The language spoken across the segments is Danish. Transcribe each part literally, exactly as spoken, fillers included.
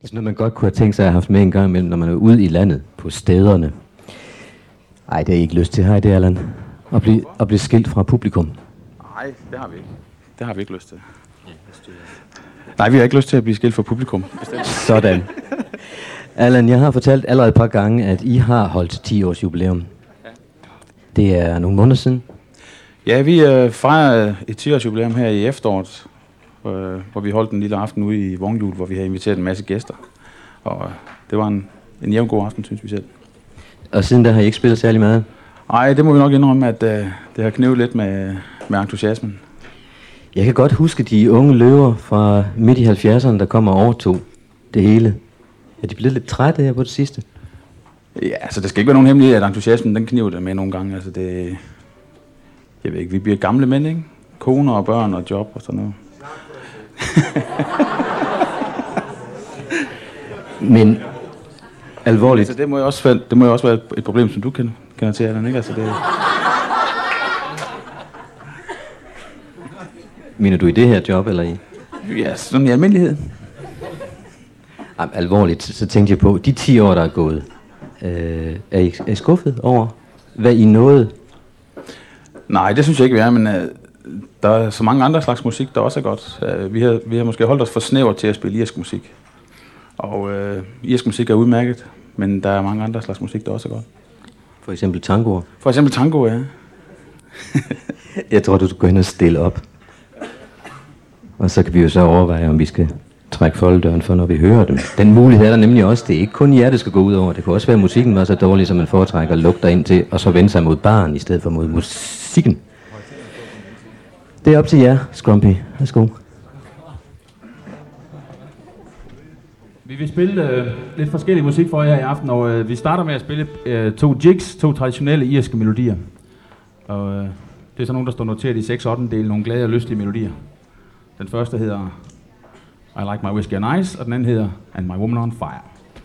Det er noget, man godt kunne have tænkt sig at have haft med en gang imellem, når man er ude i landet på stederne. Ej, det er I ikke lyst til. Hej, det er Allan. At blive, at blive skilt fra publikum. Nej, det har vi ikke. Det har vi ikke lyst til. Nej, vi har ikke lyst til at blive skilt fra publikum. Sådan. Allan, jeg har fortalt allerede et par gange, at I har holdt ti års jubilæum. Ja. Det er nogle måneder siden. Ja, vi øh, fejrer et ti års jubilæum her i efteråret, øh, hvor vi holdt en lille aften ude i Vognhjul, hvor vi har inviteret en masse gæster. Og øh, det var en, en jævn god aften, synes vi selv. Og siden da har I ikke spillet særlig meget? Nej, det må vi nok indrømme, at øh, det har knævet lidt med, med entusiasmen. Jeg kan godt huske de unge løver fra midt i halvfjerdserne, der kom og overtog det hele. Er de blevet lidt trætte her på det sidste? Ja, altså det skal ikke være nogen hemmelighed, at entusiasmen, den kniver det med nogle gange. Altså det, jeg ved ikke, vi bliver gamle mænd, ikke? Koner og børn og job og sådan noget. Men alvorligt. Altså det må jo også, det må jo også være et problem, som du kender, kender til, Allan, ikke? Altså det. Mener du i det her job, eller i? Ja, sådan i almindelighed. Jamen, alvorligt, så tænkte jeg på, de ti år, der er gået, øh, er, I, er I skuffet over, hvad I nåede? Nej, det synes jeg ikke, vi er, men øh, der er så mange andre slags musik, der også er godt. Uh, vi, har, vi har måske holdt os for snævert til at spille irsk musik. Og øh, irsk musik er udmærket, men der er mange andre slags musik, der også er godt. For eksempel tangoer? For eksempel tango, ja. Jeg tror, du skal gå hen og stille op. Og så kan vi jo så overveje, om vi skal trække folkedøren for, når vi hører dem. Den mulighed er der nemlig også. Det er ikke kun jer, det skal gå ud over. Det kan også være, at musikken var så dårlig, som man foretrækker at lukke ind til, og så vende sig mod baren, i stedet for mod musikken. Det er op til jer, Scrumpy. Værsgo. Vi vil spille øh, lidt forskellig musik for jer i aften, og øh, vi starter med at spille øh, to jigs, to traditionelle irske melodier. Og øh, det er så nogle, der står noteret i seks ottendele, nogle glade og lystige melodier. Den første hedder I Like My Whiskey and Ice, og den anden hedder And My Woman on Fire.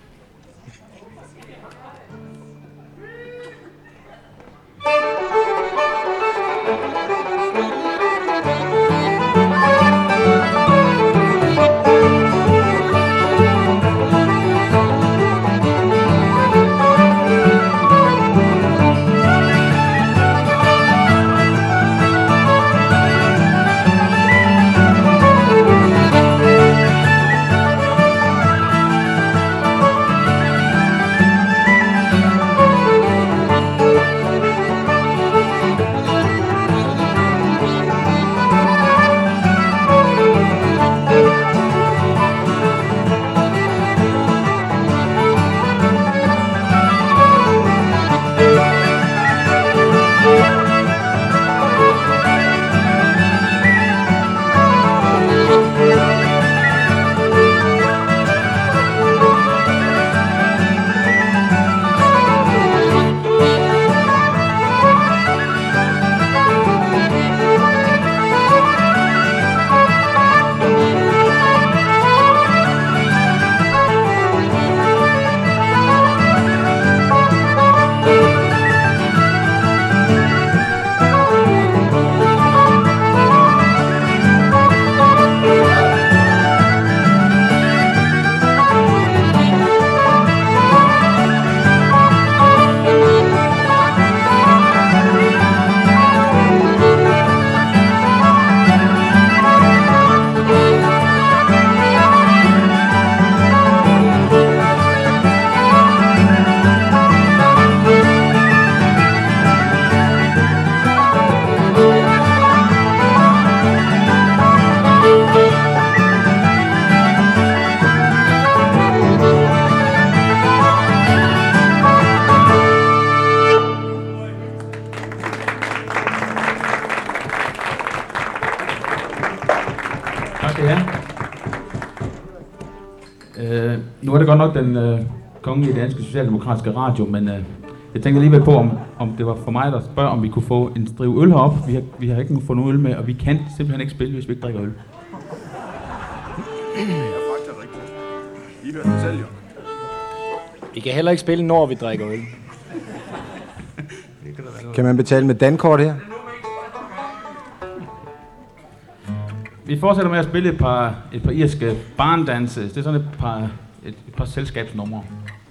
Nu er det godt nok den øh, kongelige danske socialdemokratiske radio, men øh, jeg tænkte alligevel på, om, om det var for mig, der spørger, om vi kunne få en strive øl herop. Vi har, vi har ikke fået nogen øl med, og vi kan simpelthen ikke spille, hvis vi ikke drikker øl. Det er faktisk rigtigt. I hørte det selv, jo. Vi kan heller ikke spille, når vi drikker øl. Kan man betale med dankort her? Vi fortsætter med at spille et par, et par irske barndanse. Det er sådan et par et, et par selskabsnumre.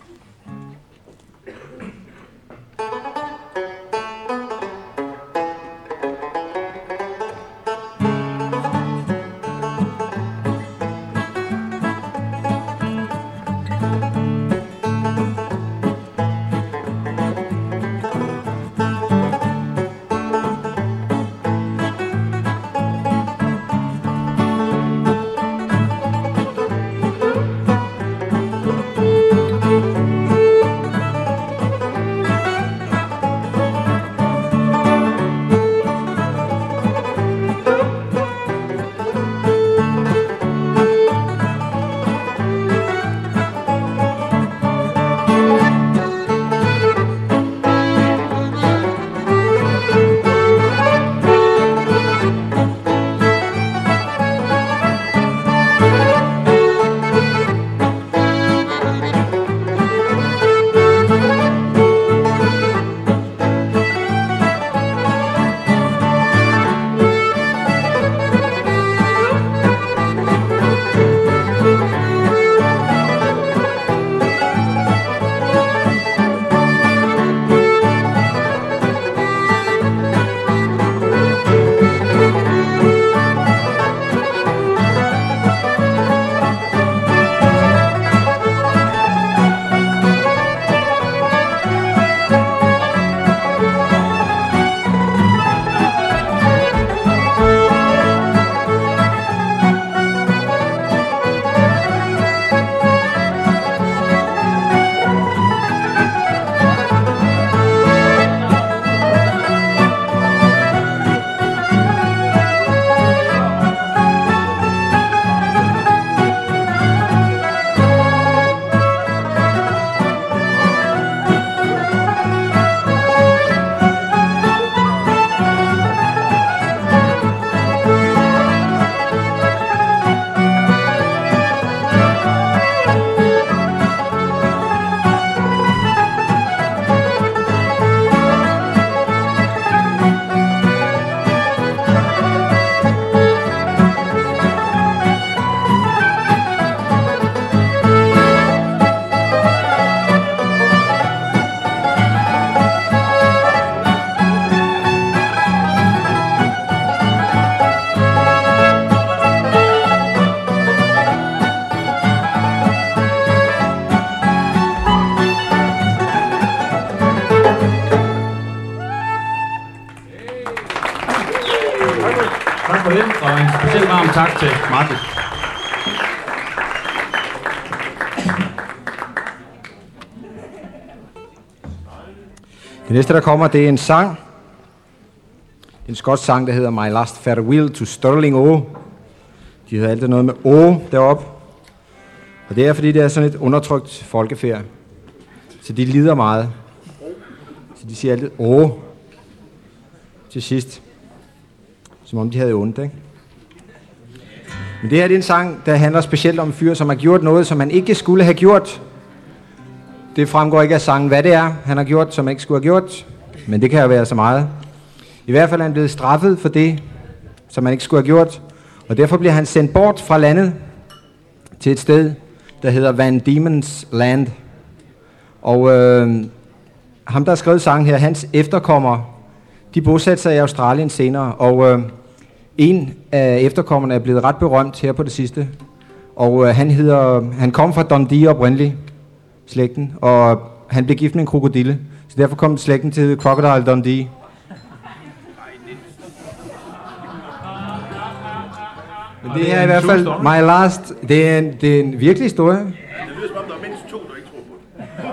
Tak for det, og en specielt varm tak til Martin. Det næste, der kommer, det er en sang. En skotsk sang, der hedder My Last Farewell to Stirling O. De hedder altid noget med O deroppe. Og det er, fordi det er sådan et undertrykt folkefærd. Så de lider meget. Så de siger altid O til sidst. Som om de havde ondt, ikke? Men det her det er en sang, der handler specielt om en fyr, som har gjort noget, som han ikke skulle have gjort. Det fremgår ikke af sangen, hvad det er, han har gjort, som han ikke skulle have gjort. Men det kan jo være så meget. I hvert fald er han blevet straffet for det, som han ikke skulle have gjort. Og derfor bliver han sendt bort fra landet til et sted, der hedder Van Diemen's Land. Og øh, ham, der har skrevet sangen her, hans efterkommere, de bosatte sig i Australien senere. Og øh, en af efterkommerne er blevet ret berømt her på det sidste. Og øh, han hedder, han kom fra Dundee oprindeligt, slægten, og han blev gift med en krokodille. Så derfor kom slægten til Crocodile Dundee. Men det er i hvert fald My Last. Det er en, det er en virkelig historie. Det lyder som om, der er mindst to, der ikke tror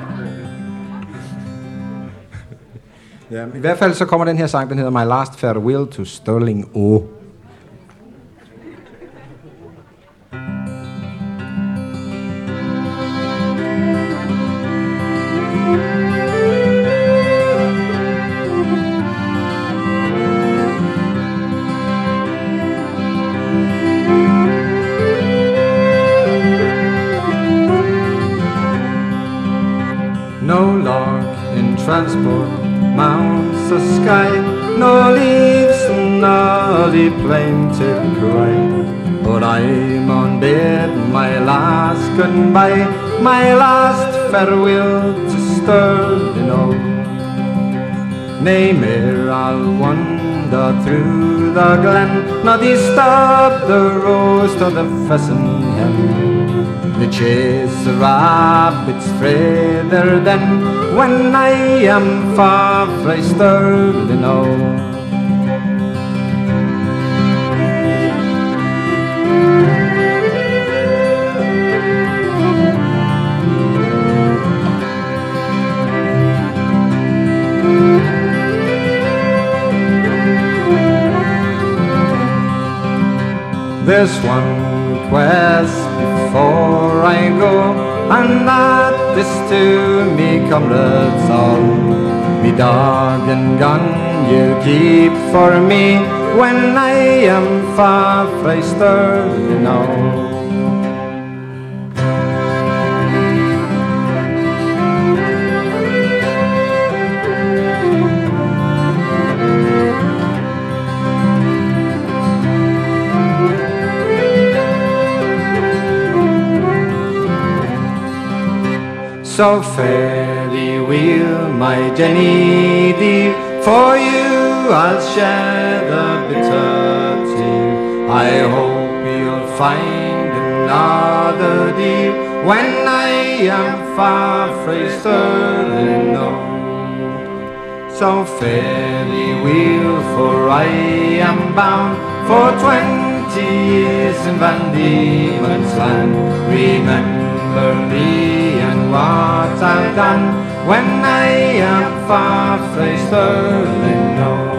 på det. Ja, i hvert fald så kommer den her sang, den hedder My Last Farewell to Stirling O. No lark in transport mounts the sky, no leaves, nor the plaintive cry. but I'm on bed, my last goodbye, my last farewell to Stirling O. Nay, mair, I'll wander through the glen, not disturb the roast or the pheasant hen. The chase of rabbits further than when I am far frae Stirling O. There's one quest before I go, and that is to me comrades all. Me dog and gun you keep for me when I am far frae Stirling O. So fare thee weel, my Jenny dear, for you I'll share the bitter tea. I hope you'll find another dear when I am far frae Stirling O. So fare thee weel, for I am bound for twenty years in Van Diemen's Land. Remember me and what I've done when I am far frae Stirling O.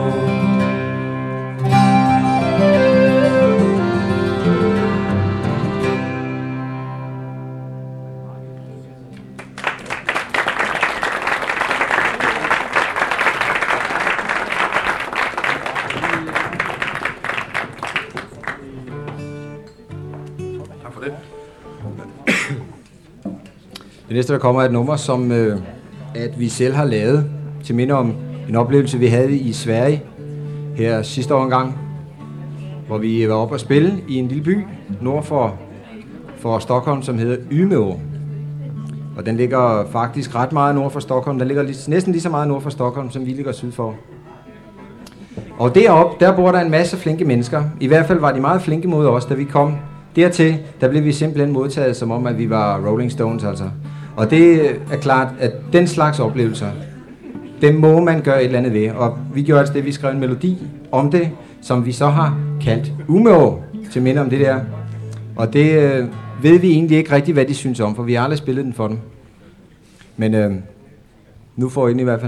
Det næste, der kommer, er et nummer, som øh, at vi selv har lavet til minde om en oplevelse, vi havde i Sverige her sidste år en gang, hvor vi var oppe og spille i en lille by nord for, for Stockholm, som hedder Umeå. Og den ligger faktisk ret meget nord for Stockholm. Den ligger lige, næsten lige så meget nord for Stockholm, som vi ligger syd for. Og deroppe, der bor der en masse flinke mennesker. I hvert fald var de meget flinke mod os, da vi kom dertil. Der blev vi simpelthen modtaget, som om, at vi var Rolling Stones, altså. Og det er klart, at den slags oplevelser, det må man gøre et eller andet ved. Og vi gjorde altså det, vi skrev en melodi om det, som vi så har kaldt Umeå, til minde om det der. Og det øh, ved vi egentlig ikke rigtigt, hvad de synes om, for vi har aldrig spillet den for dem. Men øh, nu får I den i hvert fald.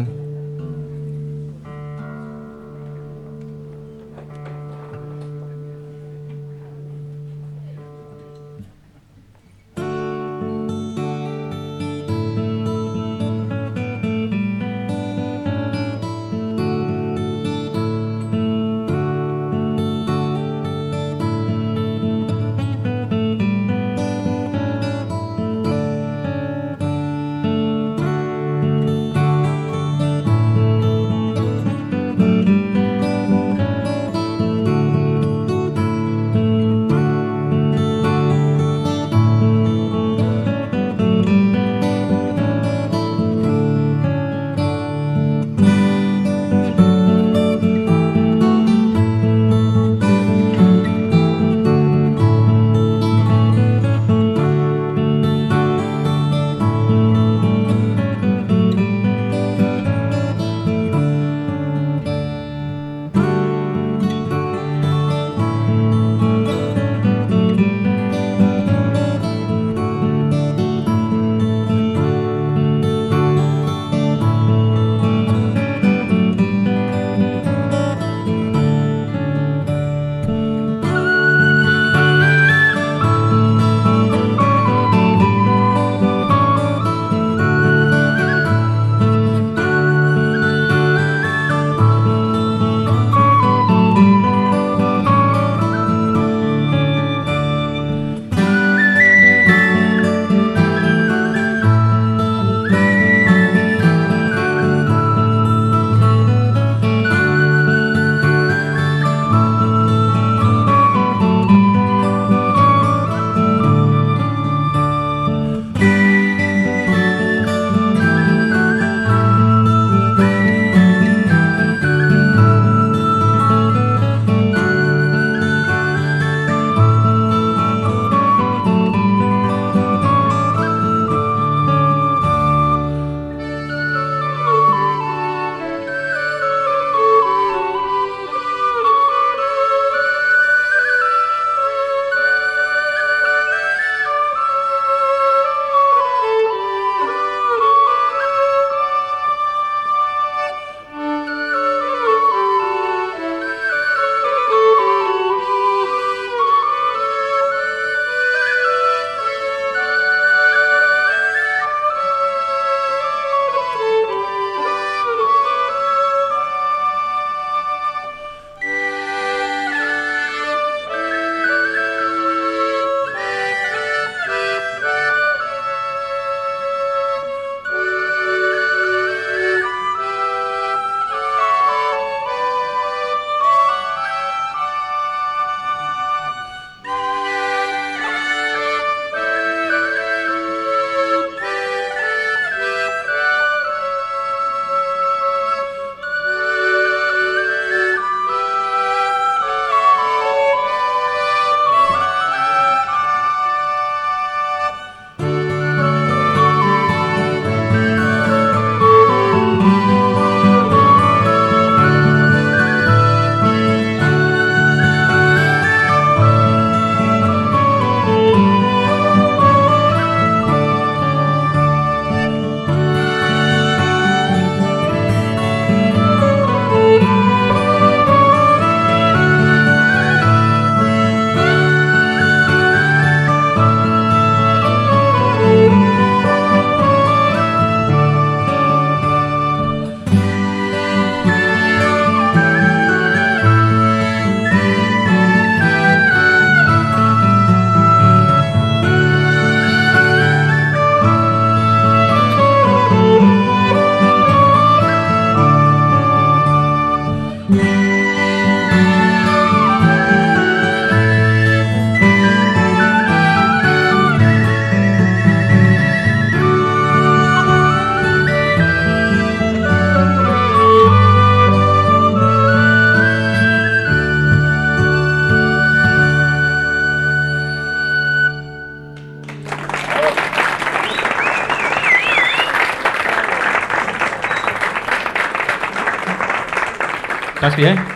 Tak skal I have.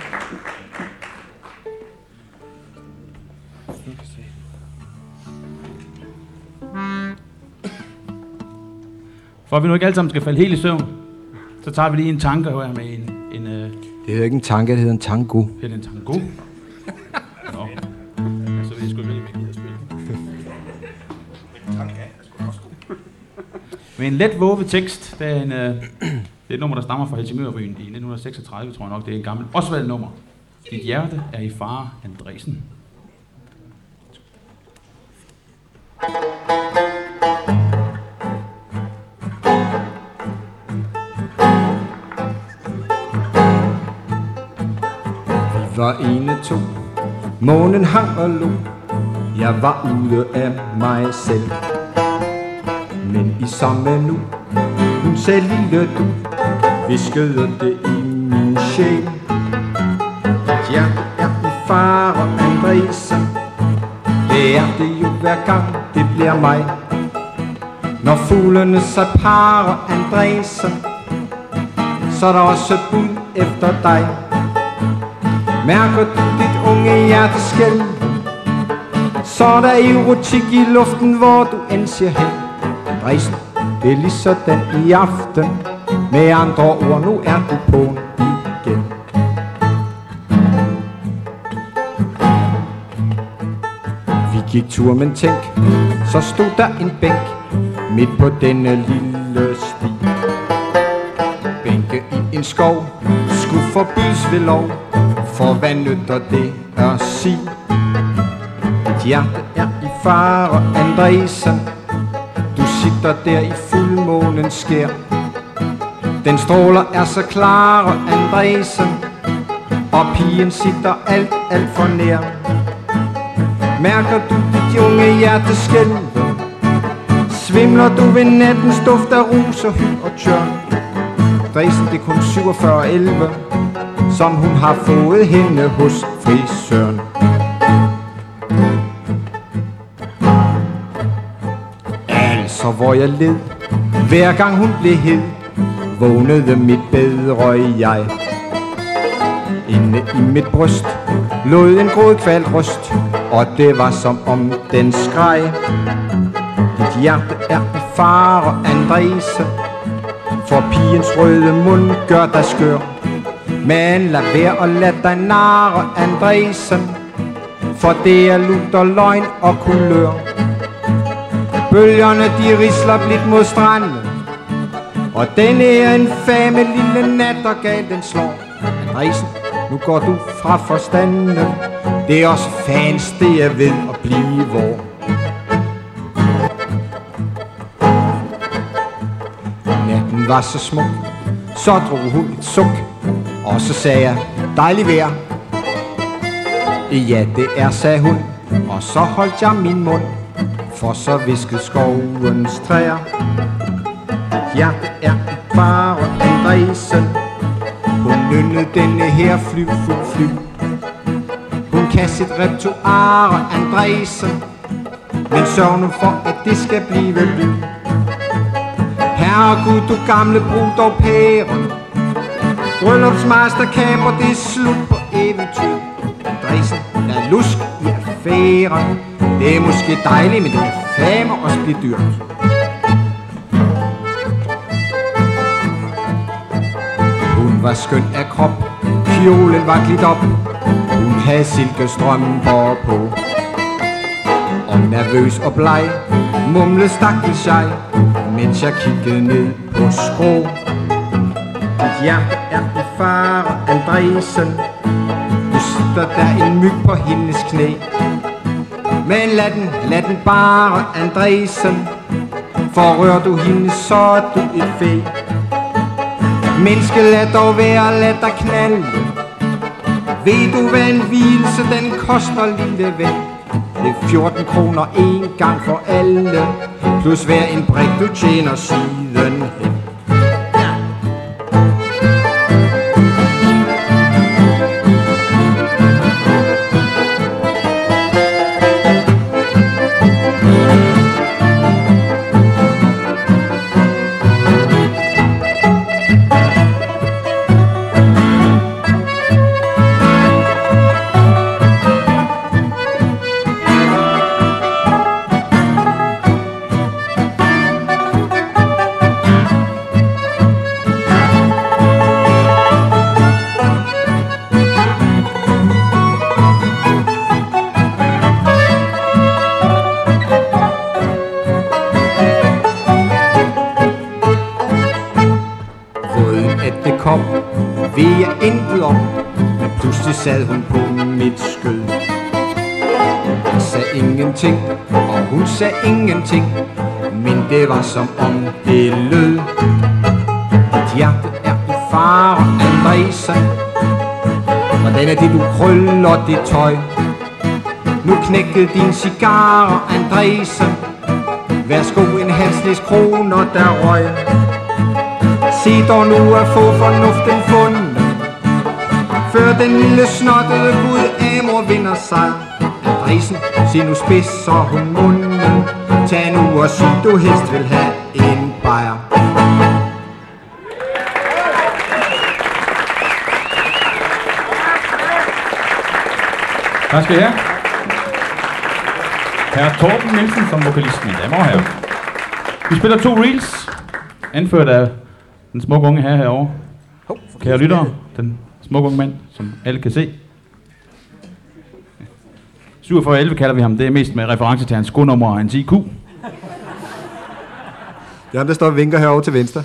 For at vi nu ikke alle sammen skal falde helt i søvn, så tager vi lige en tanke her med en... en øh... Det hedder ikke en tanke, det hedder en tango. Det er en tango. Nå. Ja, så ved jeg sgu ikke, hvad I gider spille. Med en let våve tekst, det er, en, øh, det er et nummer, der stammer fra Helsingørbyen i nitten seksogtredive, tror jeg nok. Det er et gammelt Osvald-nummer. Dit hjerte er i fare, Andresen. Vi var ene to, månen hang og lå. Jeg var ude af mig selv. Men i samme nu, hun sagde lille du, viskede det i min sjæl. Ja, er i fare, Andresen. Det er det jo hver gang, det bliver mig. Når fuglene sig parer, Andresen, så er der også bud efter dig. Mærker du dit unge hjerte skælv, så er der erotik i luften, hvor du end siger hen. Andresen, det er lige sådan i aften. Med andre ord, nu er du på igen. Vi gik tur, men tænk, så stod der en bænk midt på denne lille sti. Bænke i en skov skulle forbydes ved lov, for hvad nytter det at sige? Dit hjerte er i fare, Andresen. Du sitter der i fuldmånens skær. Den stråler er så klare, Andresen, og pigen sitter alt, alt for nær. Mærker du dit unge hjerte skælve? Svimler du ved nattens duft af rus og hyld og tjørn? Andresen, det er kun syvogfyrre elleve, som hun har fået hende hos frisøren. Altså hvor jeg led, hver gang hun blev hed, vågnede mit bedre jeg. Inde i mit bryst lod en grådkvalt røst, og det var som om den skreg. Dit hjerte er i fare, Andresen, for pigens røde mund gør dig skør. Men lad være og lad dig narre, Andresen, for det er lugt og løgn og kulør. Bølgerne de risler blidt mod stranden, og den er en fame lille nat og gal den slår. Andresen, nu går du fra forstanden, det er også fans, det er ved at blive vor. Natten var så smuk, så drog hun et suk, og så sagde jeg, dejlig vejr. Ja, det er, sagde hun, og så holdt jeg min mund, for så viskede skovens træer. Dit hjerte er i fare, Andresen. Hun nynnede denne her fly, fly, fly. Hun kan sit repertoire, Andresen, men sørg nu for, at det skal blive lyd. Herregud, du gamle brud og pære, bryllupsmasterkaber, det er slut på eventyr. Andresen, der er lusk i affæren. Det er måske dejligt, men det kan fame også blive dyrt. Hun var skøn af krop, kjolen var glidt op, hun havde silkestrømper på. Og nervøs og bleg, mumlede stakkels jeg, mens jeg kiggede ned på skrå. Dit hjerte er i fare, Andresen. Nu sidder der en myg på hendes knæ. Men lad den, lad den bare, Andresen, for rør du hende, så er du et fæ. Menneske, lad dog være, lad dig knalde. Ved du hvad en hvilelse, den koster, lille ven? Det er fjorten kroner en gang for alle, plus hver en brik du tjener sidenhen. om, men pludselig sad hun på mit skød. Jeg sagde ingenting, og hun sagde ingenting, men det var som om det lød. Dit hjerte er i fare, Andresen. Hvordan er det, du krøller dit tøj? Nu knækkede din cigar, Andresen. Værsgo en halsnæs kroner, der røg. Se dog nu at få fornuften fundet, før den lille snottede Gud Amor vinder sig. Andresen, se nu spidser hun munden. Tag nu og sig, du helst vil have en bajer. Tak skal I have. Herre Torben Nielsen som vokalist, mine damer og herrer. Vi spiller to reels, anført af den smukke unge herre herovre. Kære lyttere, den smukke unge mand, som alle kan se. syvogfyrre elleve kalder vi ham, det er mest med reference til hans skonummer og hans I Q. Jan, der står og vinker herovre til venstre.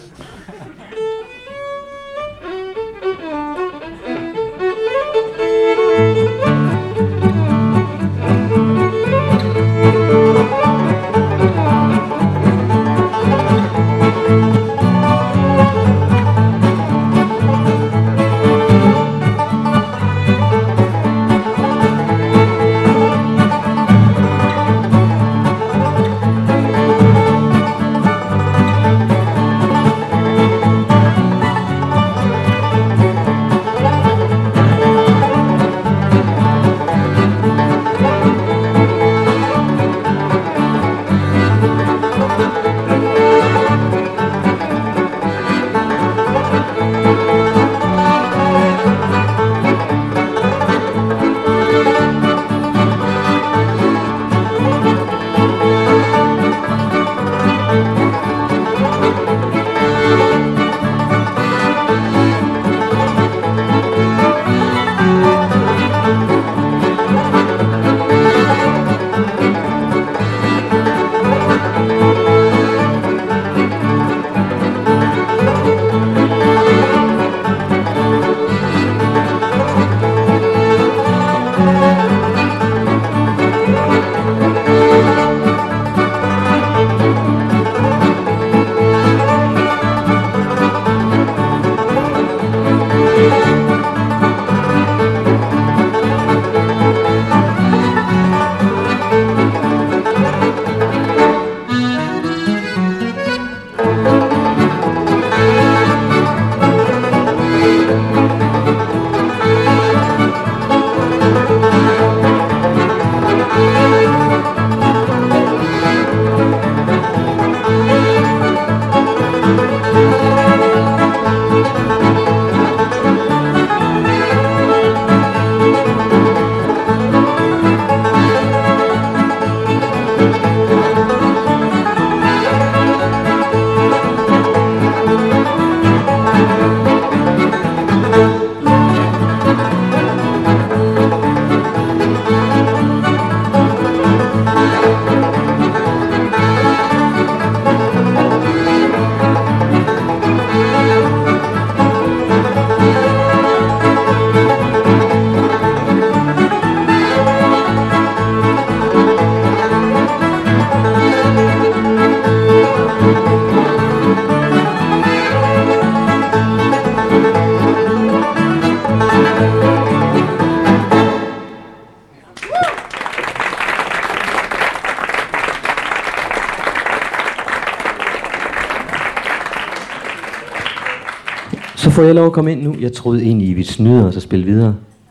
Så får jeg lov at komme ind nu. Jeg troede egentlig, I ville snyde os og spille videre.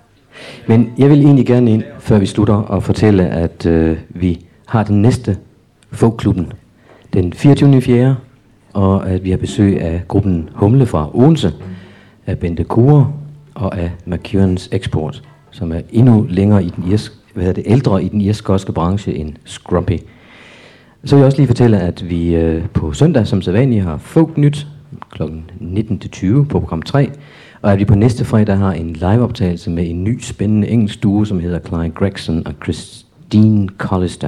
Men jeg vil egentlig gerne ind, før vi slutter, og fortælle, at øh, vi har den næste folkklubben den fireogtyvende fjerde og at vi har besøg af gruppen Humle fra Odense, af Bente Kure og af Mercurians Export, som er endnu længere i den irsk, hvad hedder det, ældre i den irsk-skotske branche end Scrumpy. Så vil jeg også lige fortælle, at vi øh, på søndag som sædvanligt har Folk Nyt klokken nitten til tyve på program tre, og at vi på næste fredag har en liveoptagelse med en ny spændende engelsk duo, som hedder Clyde Gregson og Christine Collister.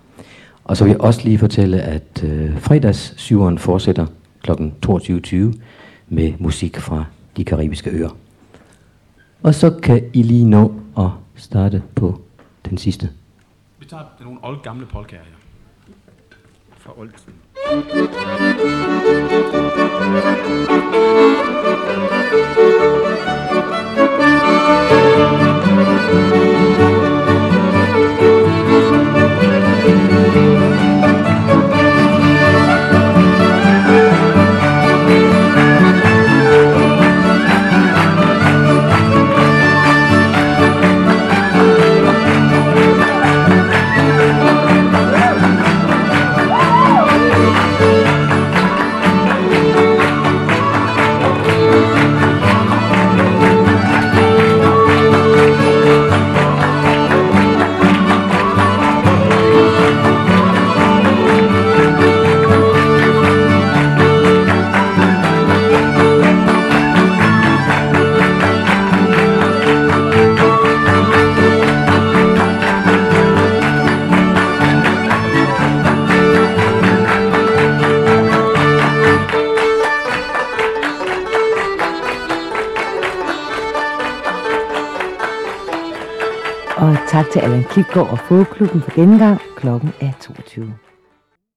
Og så vil jeg også lige fortælle, at øh, fredags syveren fortsætter klokken toogtyve tyve med musik fra de karibiske øer. Og så kan I lige nå at starte på den sidste. Vi tager nogle old gamle polkaer her. Fra oldtiden. Og tak til Allan Klitgaard og Fodklubben for denne gang. Klokken er toogtyve.